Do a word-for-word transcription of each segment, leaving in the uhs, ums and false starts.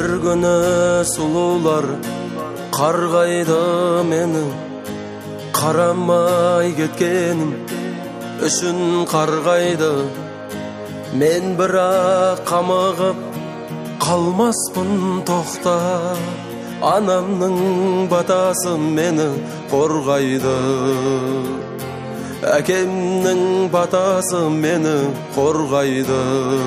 Bir күні сұлулар қарғайды мені, қарамай кеткенім үшін қарғайды. Мен бірақ қамығып қалмаспын тоқта, анамның батасы мені қорғайды. Әкемнің батасы мені қорғайды.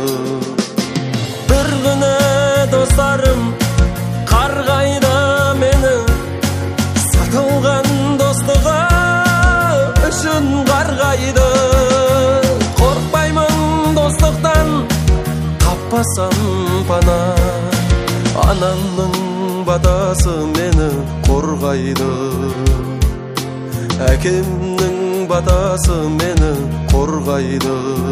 Bir күні достарым қарғайды мені, сатылған достығы үшін қарғайды. Қорқпаймын достықтан, таппасам пана, анамның батасы мені қорғайды. Әкемнің батасы мені қорғайды.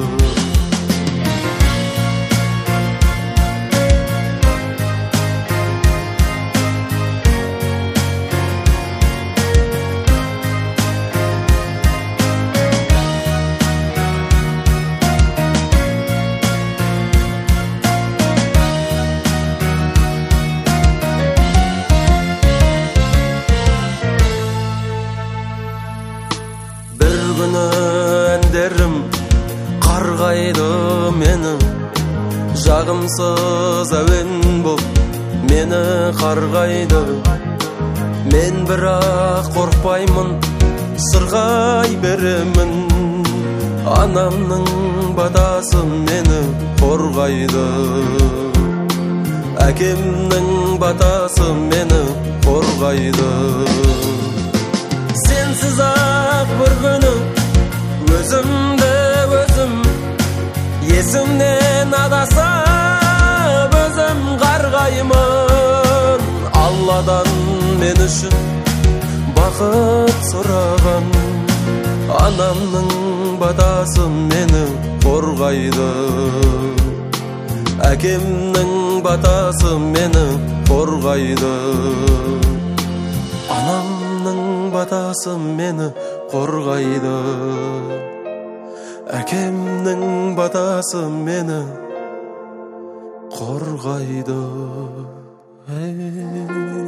Bir күні әндерім қарғайды мені, жағымсыз әуен боп мені қарғайды. Мен бірақ қорқпаймын, сырғай беремін, анамның батасы мені қорғайды. Әкемнің батасы мені қорғайды. Сенсіз ақ бір күні өзімді өзім есімнен адасып өзім қарғаймын. Алладан мен үшін бақыт сұраған, анамның батасы мені қорғайды. Әкемнің батасы мені қорғайды. Анамның батасы мені қорғайды. Әкемнің батасы мені қорғайды.